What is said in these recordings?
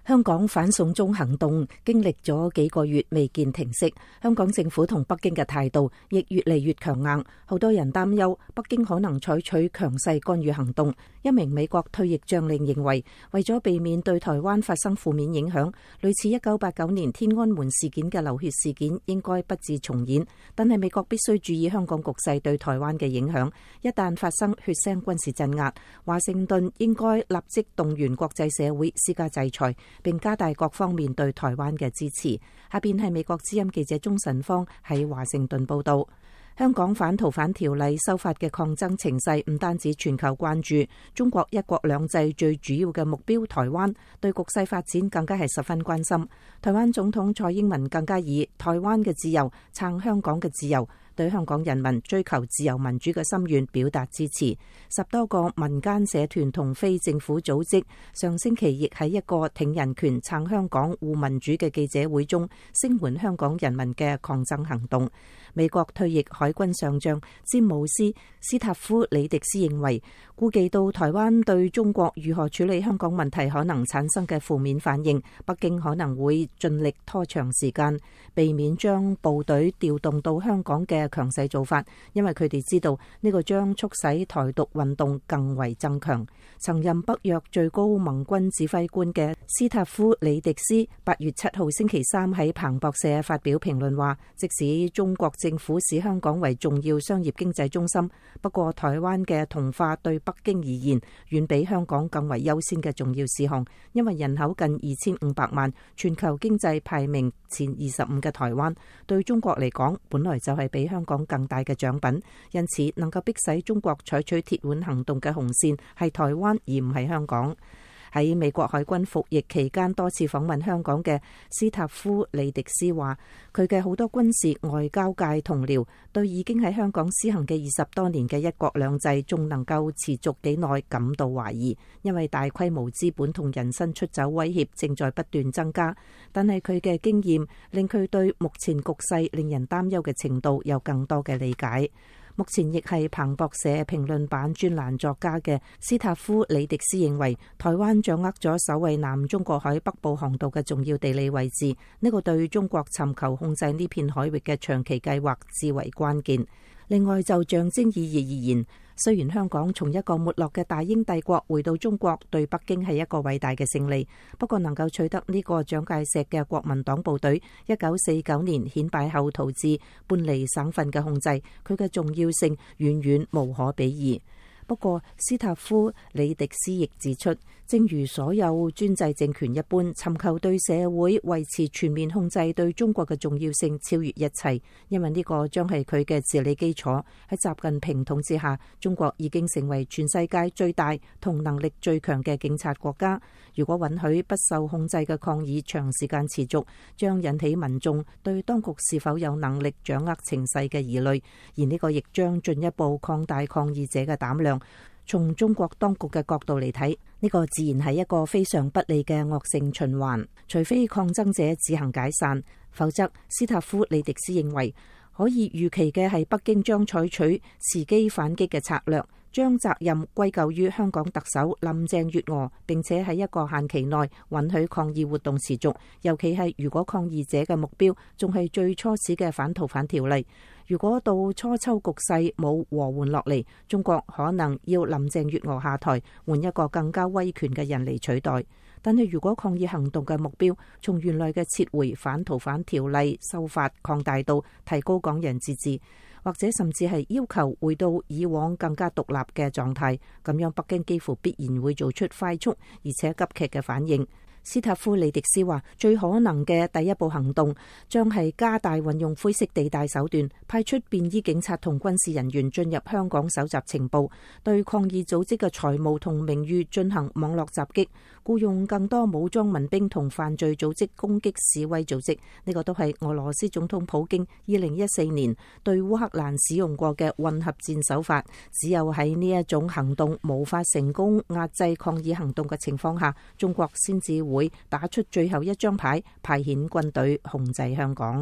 香港反送中行動經歷咗幾個月未見停息，香港政府同北京嘅態度亦越嚟越強硬，好多人擔憂北京可能採取強勢干預行動。一名美國退役將領認為，為咗避免對台灣發生負面影響，類似1989年天安門事件嘅流血事件應該不致重演，但係美國必須注意香港局勢對台灣嘅影響，一旦發生血腥軍事鎮壓，華盛頓應該立即動員國際社會施加制裁，並加大各方面對台灣嘅支持。下邊係美國之音記者鍾晨芳喺華盛頓報道。香港反逃犯條例修法嘅抗爭情勢唔單止全球關注，中國一國兩制最主要嘅目標台灣對局勢發展更加係十分關心。台灣總統蔡英文更加以台灣嘅自由撐香港嘅自由，對香港人民追求自由民主嘅心願表達支持。10多個民間社團同非政府組織上星期亦喺一個挺人權撐香港護民主嘅記者會中聲援香港人民嘅抗爭行動。美國退役海軍上將詹姆斯斯塔夫里迪斯認為，顧忌到台灣對中國如何處理香港問題可能產生嘅負面反應，北京可能會盡力拖長時間，避免將部隊調動到香港嘅強勢做法，因為佢哋知道呢個將促使台獨運動更為增強。曾任北約最高盟軍指揮官嘅斯塔夫里迪斯8月7號星期三喺彭博社發表評論話，即使中國政府視香港為重要商業經濟中心，不過台灣嘅同化對北京而言遠比香港更為優先嘅重要事項，因為人口近2500萬，全球經濟排名前25嘅台灣對中國嚟講本來就係比香港更大嘅獎品，因此能夠迫使中國採取鐵腕行動嘅紅線係台灣而唔係香港。喺美國海軍服役期間多次訪問香港嘅斯塔夫里迪斯話，佢嘅好多軍事外交界同僚對已經喺香港施行嘅20多年嘅一國兩制仲能夠持續幾耐感到懷疑，因為大規模資本同人身出走威脅正在不斷增加。但係佢嘅經驗令佢對目前局勢令人擔憂嘅程度有更多嘅理解。目前亦係彭博社評論版專欄作家嘅斯塔夫里迪斯認為，台灣掌握咗守衛南中國海北部航道嘅重要地理位置，呢個對中國尋求控制呢片海域嘅長期計劃至為關鍵。另外就象徵意義而言，雖然香港從一個沒落嘅大英帝國回到中國對北京係一個偉大嘅勝利，不過能夠取得呢個蔣介石嘅國民黨部隊1949年遣敗後逃至半離省份嘅控制，佢嘅重要性遠遠無可比擬。不過斯塔夫里迪斯亦指出，正如所有專制政權一般，尋求對社會維持全面控制對中國嘅重要性超越一切，因為呢個將係佢嘅治理基礎。喺習近平統治下，中國已經成為全世界最大同能力最強嘅警察國家。如果允許不受控制嘅抗議長時間持續，將引起民眾對當局是否有能力掌握情勢嘅疑慮，而呢個亦將進一步擴大抗議者嘅膽量。從中國當局嘅角度嚟睇，呢個自然係一個非常不利嘅惡性循環。除非抗爭者自行解散，否則斯塔夫里迪斯認為可以預期嘅係北京將採取伺機反擊嘅策略，將責任歸咎於香港特首林鄭月娥，並且喺一個限期內允許抗議活動持續，尤其係如果抗議者嘅目標仲係最初始嘅反逃犯條例。如果到初秋局勢冇和緩落嚟，中國可能要林鄭月娥下台，換一個更加威權嘅人嚟取代。但係如果抗議行動嘅目標從原來嘅撤回反逃犯條例修法擴大到提高港人自治，或者甚至係要求回到以往更加獨立嘅狀態，咁樣北京幾乎必然會做出快速而且急劇嘅反應。斯塔夫里迪斯話，最可能嘅第一步行動將係加大運用灰色地帶手段，派出便衣警察同軍事人員進入香港搜集情報，對抗議組織嘅財務同名譽進行網絡襲擊，僱用更多武裝民兵同犯罪組織攻擊示威組織。呢個都係俄羅斯總統普京2014年對烏克蘭使用過嘅混合戰手法。只有喺呢一種行動無法成功壓制抗議行動嘅情況下，中國先至會打出最後一張牌，派遣軍隊控制香港。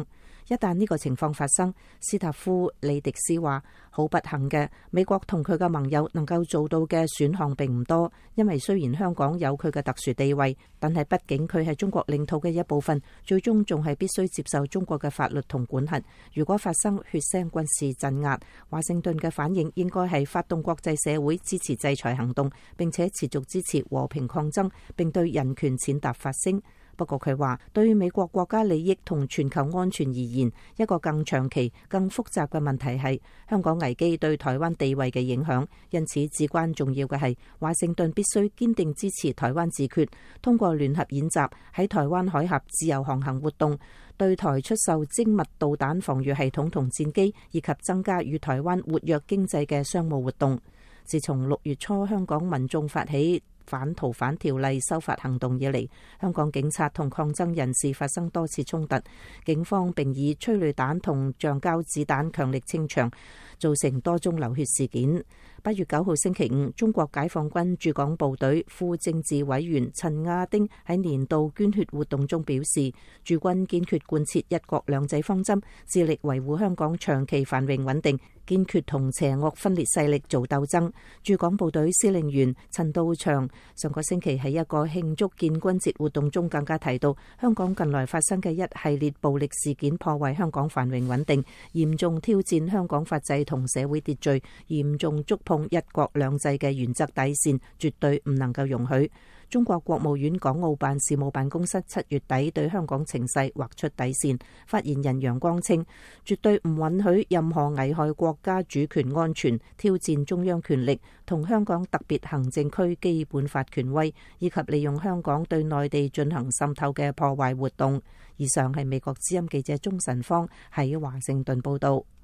一旦呢個情況發生，斯塔夫里迪斯話：好不幸嘅，美國同佢嘅盟友能夠做到嘅選項並唔多，因為雖然香港有佢嘅特殊地位，但係畢竟佢係中國領土嘅一部分，最終仲係必須接受中國嘅法律同管轄。如果發生血腥軍事鎮壓，華盛頓嘅反應應該係發動國際社會支持制裁行動，並且持續支持和平抗爭，並對人權踐踏發聲。不過佢話，對於美國國家利益同全球安全而言，一個更長期、更複雜嘅問題係香港危機對台灣地位嘅影響。因此，至關重要嘅係華盛頓必須堅定支持台灣自決，通過聯合演習喺台灣海峽自由航行活動，對台出售精密導彈防禦系統同戰機，以及增加與台灣活躍經濟嘅商務活動。自從6月初香港民眾發起反逃犯條例修法行動以嚟，香港警察同抗爭人士發生多次衝突，警方並以催淚彈同橡膠子彈強力清場，造成多宗流血事件。8月9號星期五，中國解放軍駐港部隊副政治委員陳亞丁喺年度捐血活動中表示，駐軍堅決貫徹一國兩制方針，致力維護香港長期繁榮穩定，堅決同邪惡分裂勢力做鬥爭。駐港部隊司令員陳道祥上個星期喺一個慶祝建軍節活動中更加提到，香港近來發生嘅一系列暴力事件破壞香港繁榮穩定，嚴重挑戰香港法制同社會秩序，嚴重觸碰一國兩制嘅原則底線，絕對唔能夠容許。中國國務院港澳辦事務辦公室7月底對香港情勢劃出底線，發言人楊光稱，絕對唔允許任何危害國家主權安全、挑戰中央權力同香港特別行政區基本法權威，以及利用香港對內地進行滲透嘅破壞活動。以上係美國之音記者鍾晨芳喺華盛頓報道。